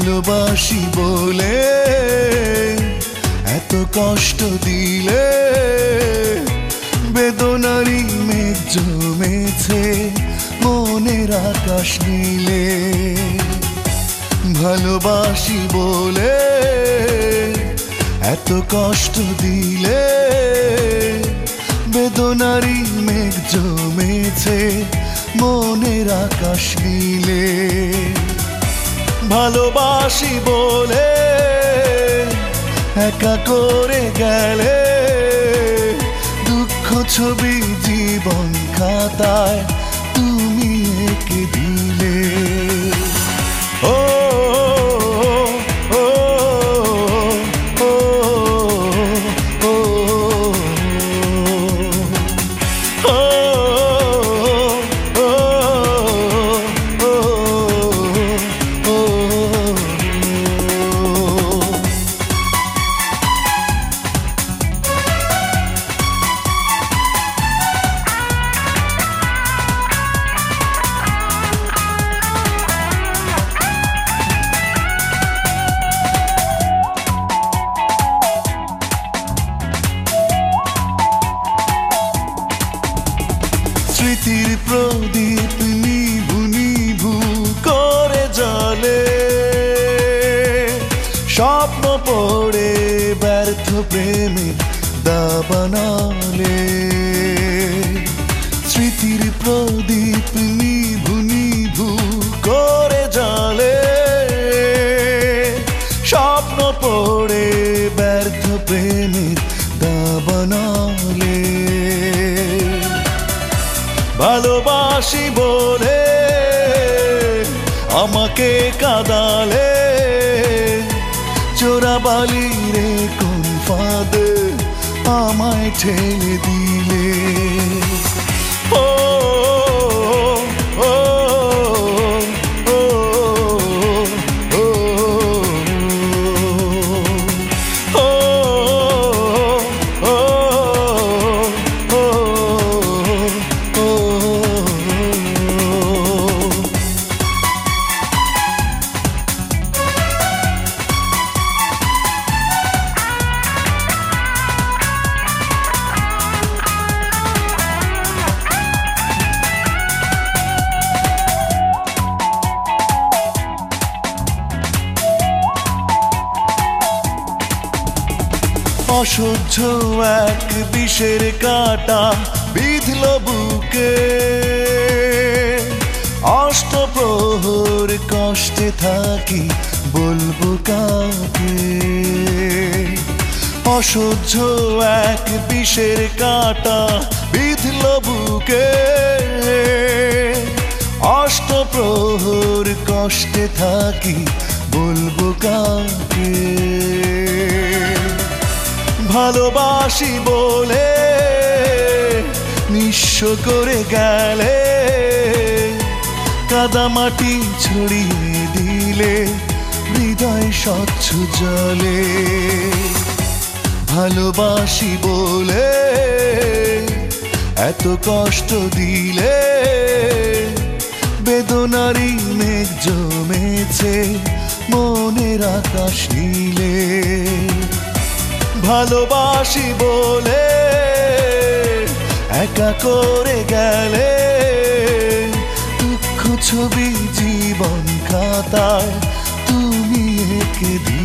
ভালোবাসি বলে এত কষ্ট দিলে, বেদনারি মেঘ জমেছে মনের আকাশ নীলে। ভালোবাসি বলে এত কষ্ট দিলে, বেদনারি মেঘ জমেছে মনের আকাশ নীলে। ভালোবাসি বলে একা করে গেলে, দুঃখ ছবি জীবন খাতায় তুমি এঁকে দিলে। ও স্মৃতির প্রদীপ নিভু নিভু করে জ্বলে, স্বপ্ন পড়ে ব্যর্থ প্রেমের দাবানলে। স্মৃতির প্রদীপ নিভু নিভু করে জ্বলে, স্বপ্ন পড়ে ব্যর্থ প্রেমের দাবানলে। ভালোবাসি বলে আমাকে কাঁদালে, চোরাবালির কোন ফাঁদে আমায় ঠেলে দিলে। ও অসহ্য এক বিষের কাঁটা বিঁধল বুকে, অষ্টপ্রহর কষ্টে থাকি বলবো কাকে। অসহ্য এক বিষের কাঁটা বিঁধল বুকে, অষ্টপ্রহর কষ্টে থাকি বলবো কাকে। ভালোবাসি বলে নিঃস্ব করে গেলে, কাদামাটি ছড়িয়ে দিলে হৃদয় স্বচ্ছ জলে। ভালোবাসি বলে এত কষ্ট দিলে, বেদনারি মেঘ জমেছে মনের আকাশ নীলে। ভালোবাসি বলে একা করে গেলে, দুঃখ ছবি জীবন খাতায় তুমি এঁকে দিলে।